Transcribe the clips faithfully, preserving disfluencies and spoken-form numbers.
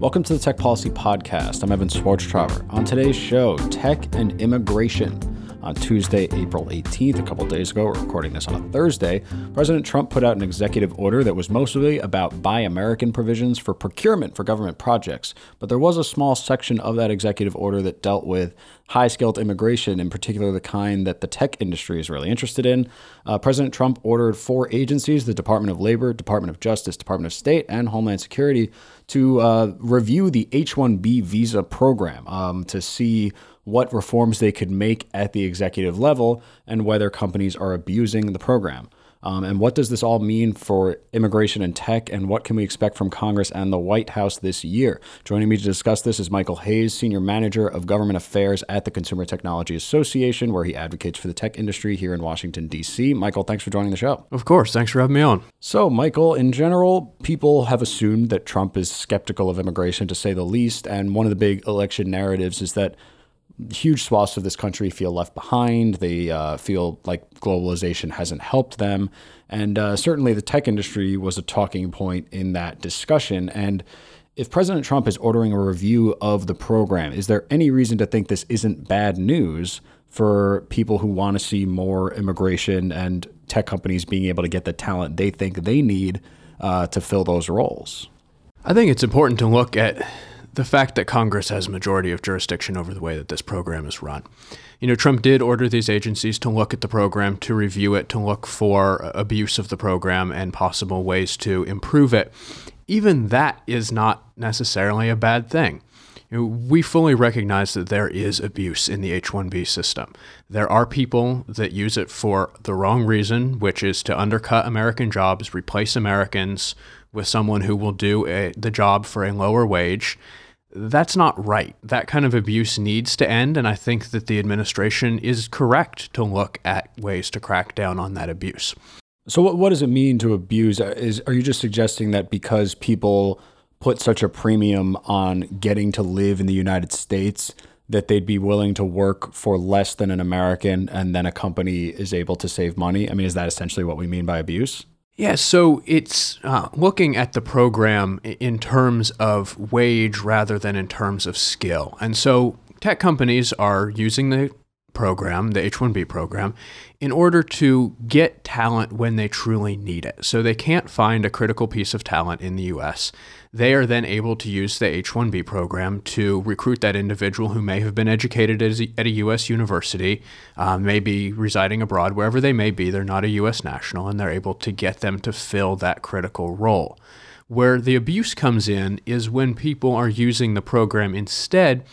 Welcome to the Tech Policy Podcast. I'm Evan Schwartztraber. On today's show, tech and immigration. On Tuesday, April eighteenth, a couple days ago, we're recording this on a Thursday, President Trump put out an executive order that was mostly about Buy American provisions for procurement for government projects. But there was a small section of that executive order that dealt with high-skilled immigration, in particular the kind that the tech industry is really interested in. Uh, President Trump ordered four agencies, the Department of Labor, Department of Justice, Department of State, and Homeland Security, to uh, review the H one B visa program um, to see what reforms they could make at the executive level and whether companies are abusing the program. Um, and what does this all mean for immigration and tech, and what can we expect from Congress and the White House this year? Joining me to discuss this is Michael Hayes, Senior Manager of Government Affairs at the Consumer Technology Association, where he advocates for the tech industry here in Washington, D C. Michael, thanks for joining the show. Of course. Thanks for having me on. So, Michael, in general, people have assumed that Trump is skeptical of immigration, to say the least, and one of the big election narratives is that huge swaths of this country feel left behind. They uh, feel like globalization hasn't helped them. And uh, certainly the tech industry was a talking point in that discussion. And if President Trump is ordering a review of the program, is there any reason to think this isn't bad news for people who want to see more immigration and tech companies being able to get the talent they think they need uh, to fill those roles? I think it's important to look at the fact that Congress has a majority of jurisdiction over the way that this program is run. You know, Trump did order these agencies to look at the program, to review it, to look for abuse of the program and possible ways to improve it. Even that is not necessarily a bad thing. You know, we fully recognize that there is abuse in the H one B system. There are people that use it for the wrong reason, which is to undercut American jobs, replace Americans with someone who will do a, the job for a lower wage. That's not right. That kind of abuse needs to end, and I think that the administration is correct to look at ways to crack down on that abuse. So what, what does it mean to abuse? Is, are you just suggesting that because people put such a premium on getting to live in the United States that they'd be willing to work for less than an American and then a company is able to save money? I mean, is that essentially what we mean by abuse? Yeah, so it's uh, looking at the program in terms of wage rather than in terms of skill. And so tech companies are using the program, the H one B program, in order to get talent when they truly need it. So they can't find a critical piece of talent in the U S. They are then able to use the H one B program to recruit that individual who may have been educated at a U S university, uh, may be residing abroad, wherever they may be. They're not a U S national, and they're able to get them to fill that critical role. Where the abuse comes in is when people are using the program instead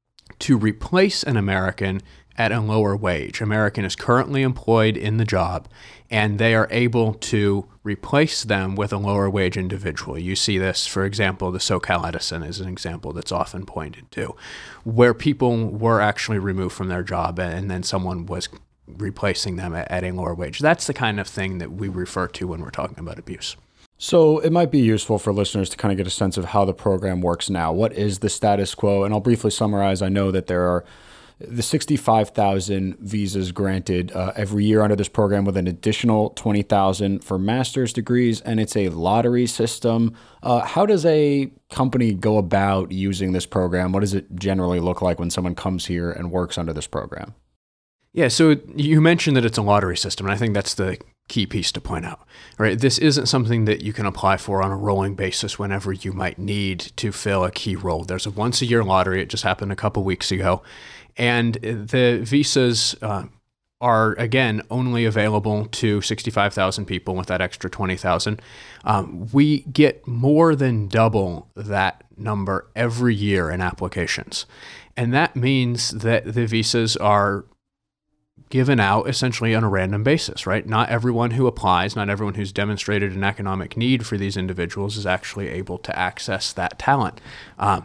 to replace an American at a lower wage. American is currently employed in the job, and they are able to replace them with a lower wage individual. You see this, for example, the SoCal Edison is an example that's often pointed to, where people were actually removed from their job and then someone was replacing them at a lower wage. That's the kind of thing that we refer to when we're talking about abuse. So it might be useful for listeners to kind of get a sense of how the program works now. What is the status quo? And I'll briefly summarize. I know that there are the sixty-five thousand visas granted uh, every year under this program, with an additional twenty thousand for master's degrees, and it's a lottery system. Uh, how does a company go about using this program? What does it generally look like when someone comes here and works under this program? Yeah, so you mentioned that it's a lottery system, and I think that's the key piece to point out. Right? This isn't something that you can apply for on a rolling basis whenever you might need to fill a key role. There's a once-a-year lottery. It just happened a couple weeks ago. And the visas uh, are, again, only available to sixty-five thousand people with that extra twenty thousand. Um, we get more than double that number every year in applications. And that means that the visas are given out essentially on a random basis, right? Not everyone who applies, not everyone who's demonstrated an economic need for these individuals is actually able to access that talent. Um,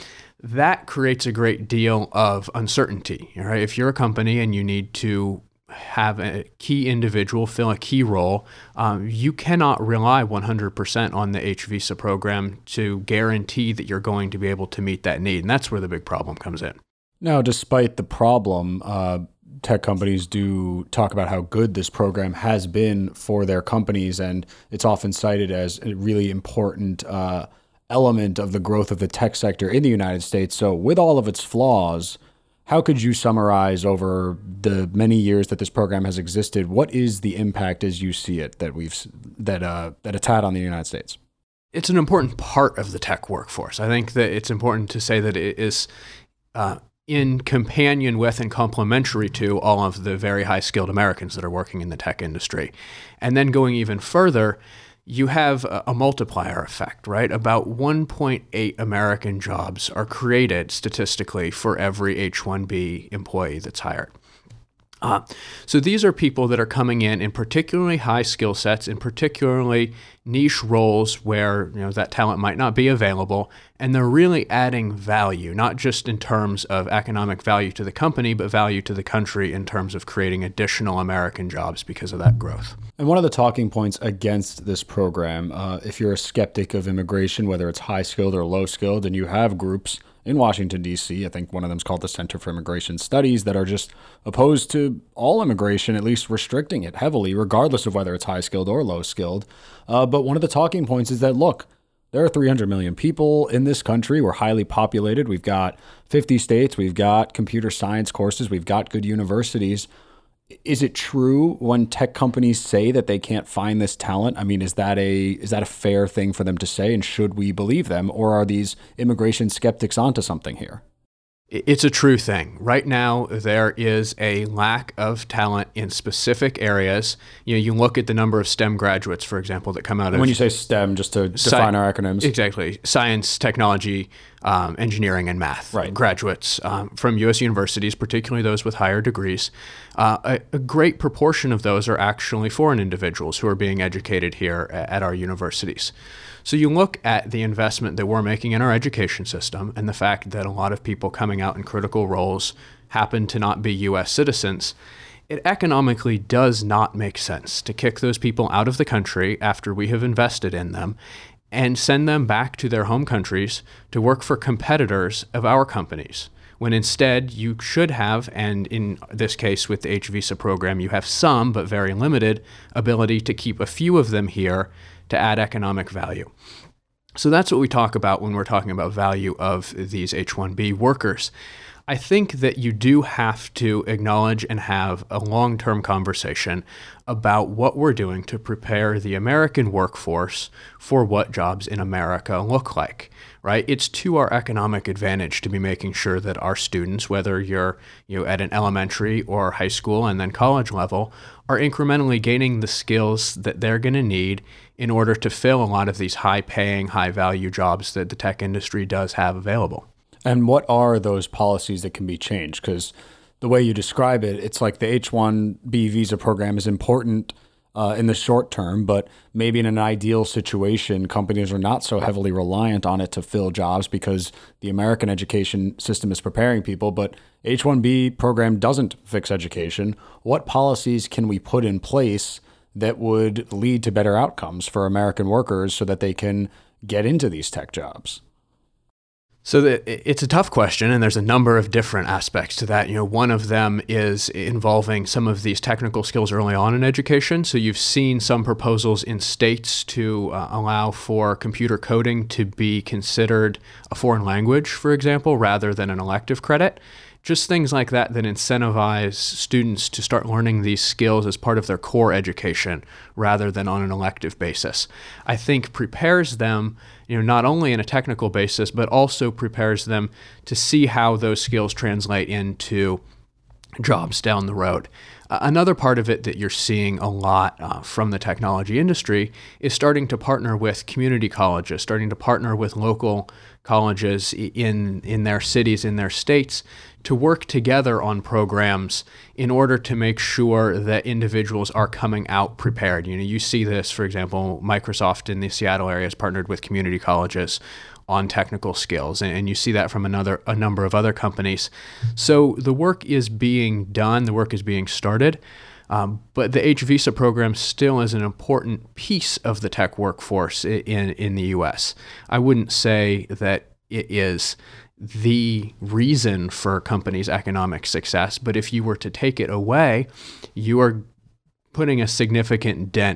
That creates a great deal of uncertainty, right? If you're a company and you need to have a key individual fill a key role, um, you cannot rely one hundred percent on the H visa program to guarantee that you're going to be able to meet that need. And that's where the big problem comes in. Now, despite the problem, uh, tech companies do talk about how good this program has been for their companies, and it's often cited as a really important uh, element of the growth of the tech sector in the United States. So with all of its flaws, how could you summarize over the many years that this program has existed, what is the impact as you see it that we've that uh, that it's had on the United States? It's an important part of the tech workforce. I think that it's important to say that it is uh, in companion with and complementary to all of the very high-skilled Americans that are working in the tech industry. And then going even further, you have a, a multiplier effect, right? About one point eight American jobs are created statistically for every H one B employee that's hired. Uh, so these are people that are coming in in particularly high skill sets, in particularly niche roles where you know that talent might not be available, and they're really adding value, not just in terms of economic value to the company, but value to the country in terms of creating additional American jobs because of that growth. And one of the talking points against this program, uh, if you're a skeptic of immigration, whether it's high skilled or low skilled, and you have groups in Washington, D C, I think one of them is called the Center for Immigration Studies, that are just opposed to all immigration, at least restricting it heavily, regardless of whether it's high skilled or low skilled. Uh, but one of the talking points is that, look, there are three hundred million people in this country. We're highly populated. We've got fifty states. We've got computer science courses. We've got good universities. Is it true when tech companies say that they can't find this talent? I mean, is that a is that a fair thing for them to say, and should we believe them, or are these immigration skeptics onto something here? It's a true thing. Right now, there is a lack of talent in specific areas. You know, you look at the number of STEM graduates, for example, that come out of... When you say STEM, just to define sci- our acronyms. Exactly. Science, technology, um, engineering, and math right. graduates um, from U S universities, particularly those with higher degrees. Uh, a, a great proportion of those are actually foreign individuals who are being educated here at, at our universities. So you look at the investment that we're making in our education system and the fact that a lot of people coming out in critical roles happen to not be U S citizens, it economically does not make sense to kick those people out of the country after we have invested in them and send them back to their home countries to work for competitors of our companies, when instead you should have, and in this case with the H visa program, you have some, but very limited, ability to keep a few of them here to add economic value. So that's what we talk about when we're talking about value of these H one B workers. I think that you do have to acknowledge and have a long-term conversation about what we're doing to prepare the American workforce for what jobs in America look like, right? It's to our economic advantage to be making sure that our students, whether you're you know, at an elementary or high school and then college level, are incrementally gaining the skills that they're going to need in order to fill a lot of these high-paying, high-value jobs that the tech industry does have available. And what are those policies that can be changed? Because the way you describe it, it's like the H one B visa program is important uh, in the short term, but maybe in an ideal situation, companies are not so heavily reliant on it to fill jobs because the American education system is preparing people, but H one B program doesn't fix education. What policies can we put in place that would lead to better outcomes for American workers so that they can get into these tech jobs? So the, it's a tough question, and there's a number of different aspects to that. You know, one of them is involving some of these technical skills early on in education. So you've seen some proposals in states to uh, allow for computer coding to be considered a foreign language, for example, rather than an elective credit. Just things like that that incentivize students to start learning these skills as part of their core education rather than on an elective basis. I think prepares them, you know, not only in a technical basis, but also prepares them to see how those skills translate into jobs down the road. Uh, another part of it that you're seeing a lot uh, from the technology industry is starting to partner with community colleges, starting to partner with local colleges in in their cities, in their states, to work together on programs in order to make sure that individuals are coming out prepared. You know, you see this, for example, Microsoft in the Seattle area has partnered with community colleges on technical skills, and you see that from another a number of other companies. So the work is being done, the work is being started, um, but the H visa program still is an important piece of the tech workforce in in the U S. I wouldn't say that it is the reason for companies' economic success, but if you were to take it away, you are putting a significant dent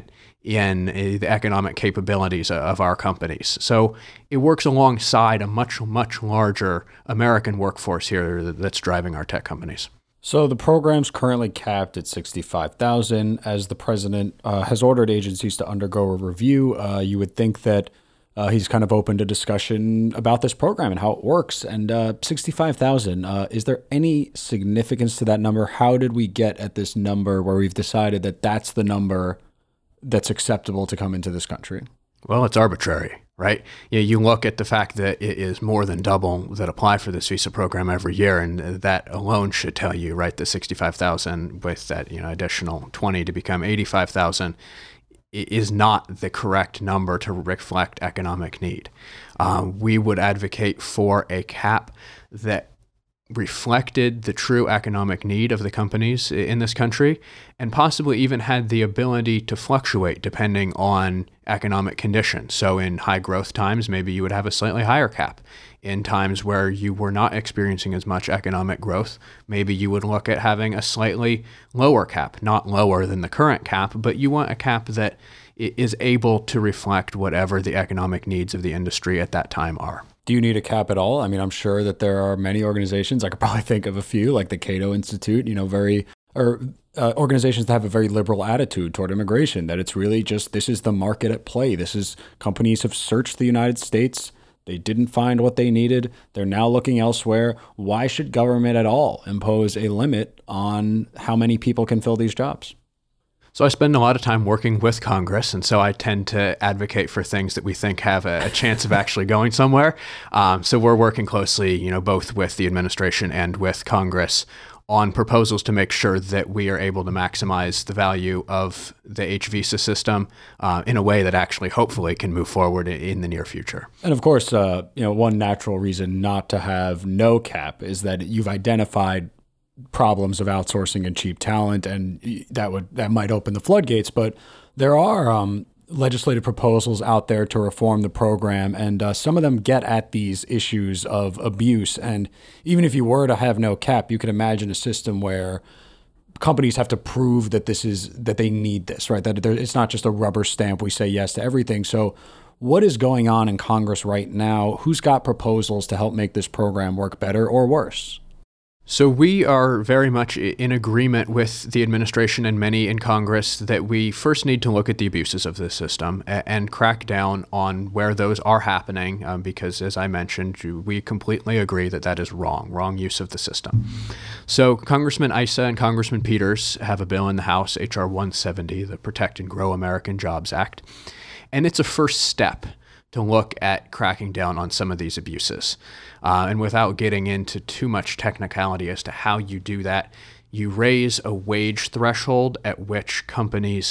in uh, the economic capabilities of our companies. So it works alongside a much, much larger American workforce here that's driving our tech companies. So the program's currently capped at sixty-five thousand. As the president uh, has ordered agencies to undergo a review, uh, you would think that uh, he's kind of open to discussion about this program and how it works. And uh, sixty-five thousand, uh, is there any significance to that number? How did we get at this number where we've decided that that's the number that's acceptable to come into this country? Well, it's arbitrary, right? You, you look at the fact that it is more than double that apply for this visa program every year, and that alone should tell you, right, that sixty-five thousand with that, you know, additional twenty to become eighty-five thousand is not the correct number to reflect economic need. Uh, we would advocate for a cap that reflected the true economic need of the companies in this country, and possibly even had the ability to fluctuate depending on economic conditions. So in high growth times, maybe you would have a slightly higher cap. In times where you were not experiencing as much economic growth, maybe you would look at having a slightly lower cap, not lower than the current cap, but you want a cap that is able to reflect whatever the economic needs of the industry at that time are. Do you need a cap at all? I mean, I'm sure that there are many organizations, I could probably think of a few, like the Cato Institute, you know, very, or uh, organizations that have a very liberal attitude toward immigration, that it's really just, this is the market at play. This is, companies have searched the United States. They didn't find what they needed. They're now looking elsewhere. Why should government at all impose a limit on how many people can fill these jobs? So I spend a lot of time working with Congress, and so I tend to advocate for things that we think have a, a chance of actually going somewhere. Um, so we're working closely, you know, both with the administration and with Congress on proposals to make sure that we are able to maximize the value of the H visa system uh, in a way that actually hopefully can move forward in, in the near future. And of course, uh, you know, one natural reason not to have no cap is that you've identified problems of outsourcing and cheap talent, and that would that might open the floodgates. But there are um, legislative proposals out there to reform the program, and uh, some of them get at these issues of abuse. And even if you were to have no cap, you could imagine a system where companies have to prove that this is that they need this, right? That it's not just a rubber stamp. We say yes to everything. So what is going on in Congress right now? Who's got proposals to help make this program work better or worse? So we are very much in agreement with the administration and many in Congress that we first need to look at the abuses of the system and crack down on where those are happening, um, because, as I mentioned, we completely agree that that is wrong, wrong use of the system. So Congressman Issa and Congressman Peters have a bill in the House, H R one seventy, the Protect and Grow American Jobs Act, and it's a first step to look at cracking down on some of these abuses. Uh, and without getting into too much technicality as to how you do that, you raise a wage threshold at which companies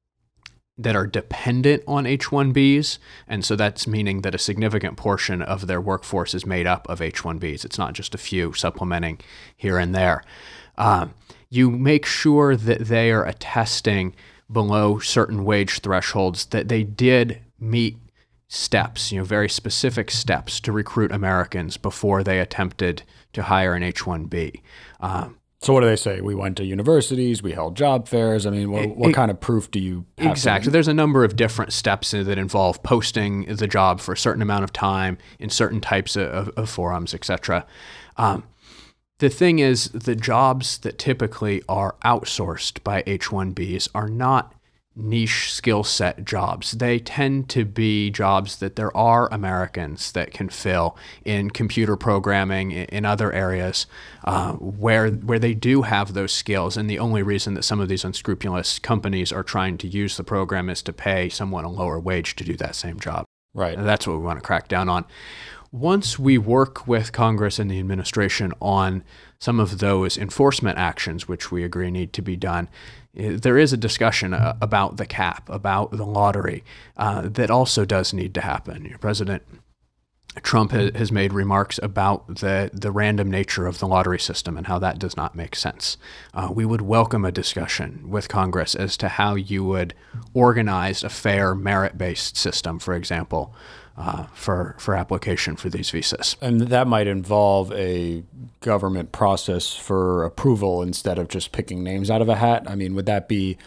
that are dependent on H one Bs, and so that's meaning that a significant portion of their workforce is made up of H one Bs. It's not just a few supplementing here and there. Um, you make sure that they are attesting below certain wage thresholds that they did meet steps, you know, very specific steps to recruit Americans before they attempted to hire an H one B. Um, so what do they say? We went to universities, we held job fairs. I mean, what, it, what kind of proof do you have? Exactly. There's a number of different steps that involve posting the job for a certain amount of time in certain types of, of forums, et cetera. Um, the thing is, the jobs that typically are outsourced by H one Bs are not niche skill set jobs. They tend to be jobs that there are Americans that can fill in computer programming, in other areas uh, where where they do have those skills. And the only reason that some of these unscrupulous companies are trying to use the program is to pay someone a lower wage to do that same job. Right. And that's what we want to crack down on. Once we work with Congress and the administration on some of those enforcement actions, which we agree need to be done, there is a discussion uh, about the cap, about the lottery, uh, that also does need to happen. President Trump ha- has made remarks about the, the random nature of the lottery system and how that does not make sense. Uh, we would welcome a discussion with Congress as to how you would organize a fair merit-based system, for example, Uh, for, for application for these visas. And that might involve a government process for approval instead of just picking names out of a hat. I mean, would that be,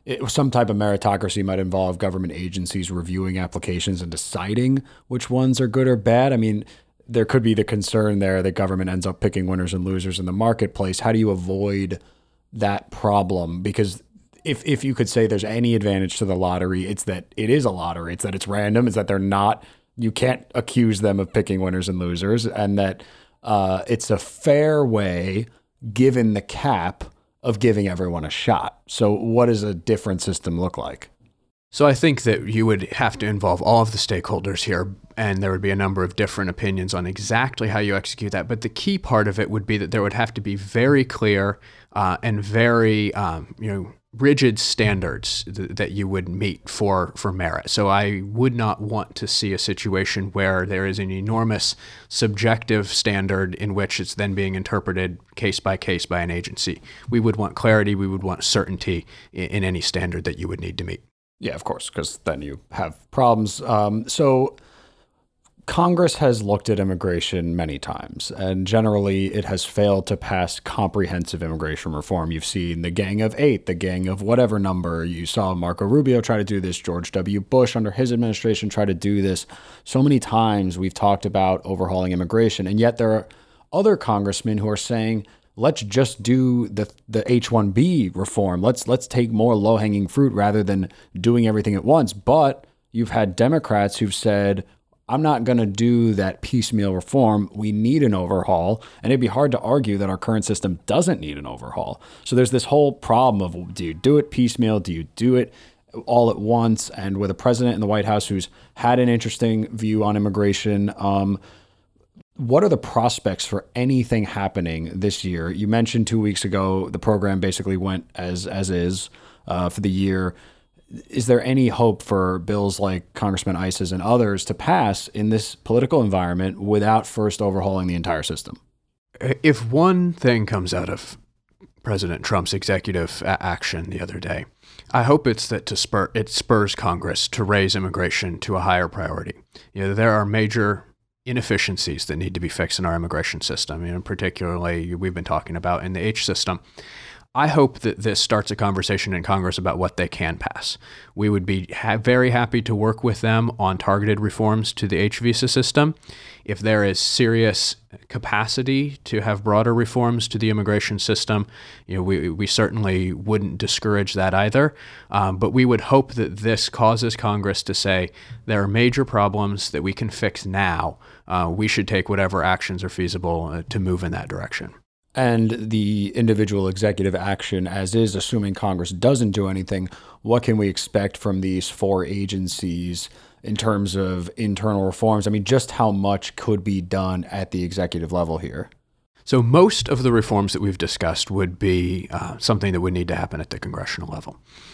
it, some type of meritocracy might involve government agencies reviewing applications and deciding which ones are good or bad. I mean, there could be the concern there that government ends up picking winners and losers in the marketplace. How do you avoid that problem? Because if if you could say there's any advantage to the lottery, it's that it is a lottery. It's that it's random. It's that they're not, you can't accuse them of picking winners and losers, and that uh, it's a fair way, given the cap, of giving everyone a shot. So what does a different system look like? So I think that you would have to involve all of the stakeholders here, and there would be a number of different opinions on exactly how you execute that. But the key part of it would be that there would have to be very clear uh, and very um, you know rigid standards th- that you would meet for for merit. So I would not want to see a situation where there is an enormous subjective standard in which it's then being interpreted case by case by an agency. We would want clarity. We would want certainty in, in any standard that you would need to meet. Yeah, of course, because then you have problems. Um, so Congress has looked at immigration many times, and generally it has failed to pass comprehensive immigration reform. You've seen the Gang of Eight, the Gang of whatever number. You saw Marco Rubio try to do this. George W. Bush under his administration try to do this. So many times we've talked about overhauling immigration, and yet there are other congressmen who are saying, let's just do the the H one B reform. Let's let's take more low-hanging fruit rather than doing everything at once. But you've had Democrats who've said, I'm not going to do that piecemeal reform. We need an overhaul. And it'd be hard to argue that our current system doesn't need an overhaul. So there's this whole problem of, do you do it piecemeal? Do you do it all at once? And with a president in the White House who's had an interesting view on immigration, um, what are the prospects for anything happening this year? You mentioned two weeks ago the program basically went as as is uh, for the year. Is there any hope for bills like Congressman Iss's and others to pass in this political environment without first overhauling the entire system? If one thing comes out of President Trump's executive action the other day, I hope it's that to spur it spurs Congress to raise immigration to a higher priority. You know, there are major inefficiencies that need to be fixed in our immigration system, you know, particularly we've been talking about in the H system. I hope that this starts a conversation in Congress about what they can pass. We would be ha- very happy to work with them on targeted reforms to the H visa system. If there is serious capacity to have broader reforms to the immigration system, you know, we we certainly wouldn't discourage that either. Um, but we would hope that this causes Congress to say there are major problems that we can fix now. Uh, we should take whatever actions are feasible uh, to move in that direction. And the individual executive action as is, assuming Congress doesn't do anything, what can we expect from these four agencies in terms of internal reforms? I mean, just how much could be done at the executive level here? So most of the reforms that we've discussed would be uh, something that would need to happen at the congressional level.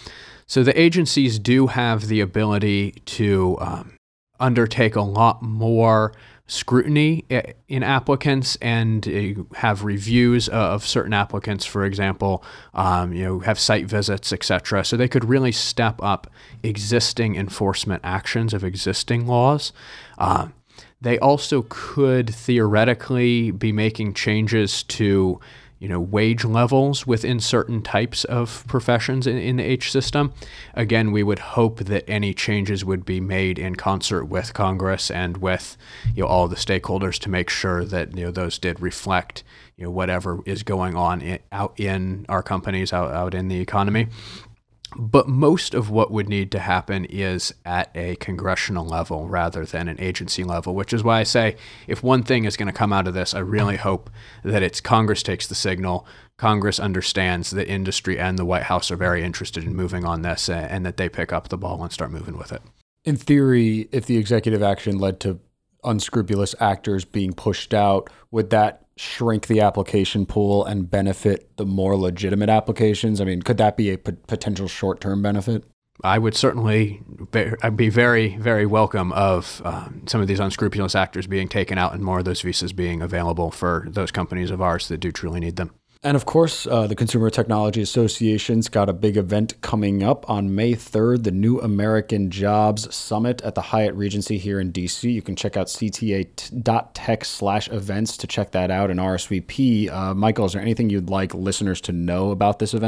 So the agencies do have the ability to um, undertake a lot more scrutiny in applicants and uh, have reviews of certain applicants, for example, um, you know, have site visits, et cetera. So they could really step up existing enforcement actions of existing laws. Uh, they also could theoretically be making changes to, you know, wage levels within certain types of professions in, in the H system. Again, we would hope that any changes would be made in concert with Congress and with, you know, all the stakeholders to make sure that, you know, those did reflect, you know, whatever is going on in, out in our companies, out, out in the economy. But most of what would need to happen is at a congressional level rather than an agency level, which is why I say if one thing is going to come out of this, I really hope that it's Congress takes the signal, Congress understands that industry and the White House are very interested in moving on this, and that they pick up the ball and start moving with it. In theory, if the executive action led to unscrupulous actors being pushed out, would that shrink the application pool and benefit the more legitimate applications? I mean, could that be a p- potential short-term benefit? I would certainly be, I'd be very, very welcome of um, some of these unscrupulous actors being taken out and more of those visas being available for those companies of ours that do truly need them. And of course, uh, the Consumer Technology Association's got a big event coming up on May third, the New American Jobs Summit at the Hyatt Regency here in D C. You can check out c t a dot tech slash events to check that out and R S V P. Uh, Michael, is there anything you'd like listeners to know about this event?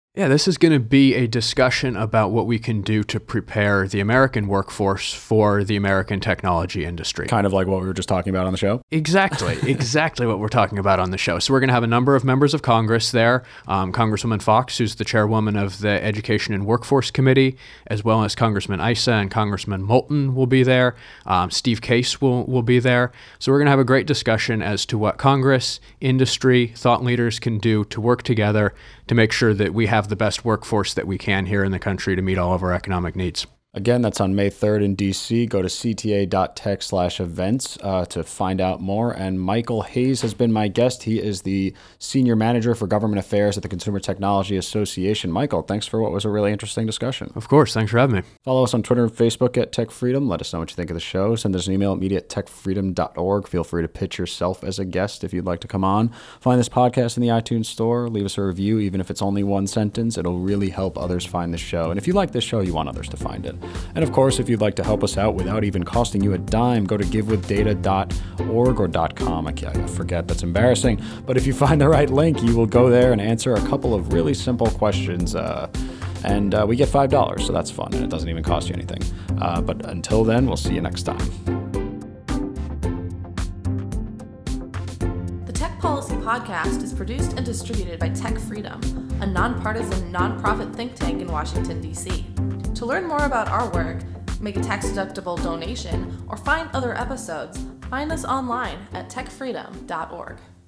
Yeah, this is going to be a discussion about what we can do to prepare the American workforce for the American technology industry. Kind of like what we were just talking about on the show? Exactly, exactly what we're talking about on the show. So we're going to have a number of members of Congress there. Um, Congresswoman Fox, who's the chairwoman of the Education and Workforce Committee, as well as Congressman Issa and Congressman Moulton will be there. Um, Steve Case will, will be there. So we're going to have a great discussion as to what Congress, industry, thought leaders can do to work together to make sure that we have the best workforce that we can here in the country to meet all of our economic needs. Again, that's on May third in D C. Go to c t a dot tech slash events uh, to find out more. And Michael Hayes has been my guest. He is the Senior Manager for Government Affairs at the Consumer Technology Association. Michael, thanks for what was a really interesting discussion. Of course. Thanks for having me. Follow us on Twitter and Facebook at Tech Freedom. Let us know what you think of the show. Send us an email at media at tech freedom dot org. Feel free to pitch yourself as a guest if you'd like to come on. Find this podcast in the iTunes store. Leave us a review, even if it's only one sentence. It'll really help others find the show. And if you like this show, you want others to find it. And of course, if you'd like to help us out without even costing you a dime, go to give with data dot org or .com. I, I forget, that's embarrassing. But if you find the right link, you will go there and answer a couple of really simple questions. Uh, and uh, we get five dollars, so that's fun, and it doesn't even cost you anything. Uh, but until then, we'll see you next time. The Tech Policy Podcast is produced and distributed by Tech Freedom, a nonpartisan, nonprofit think tank in Washington, D C To learn more about our work, make a tax-deductible donation, or find other episodes, find us online at tech freedom dot org.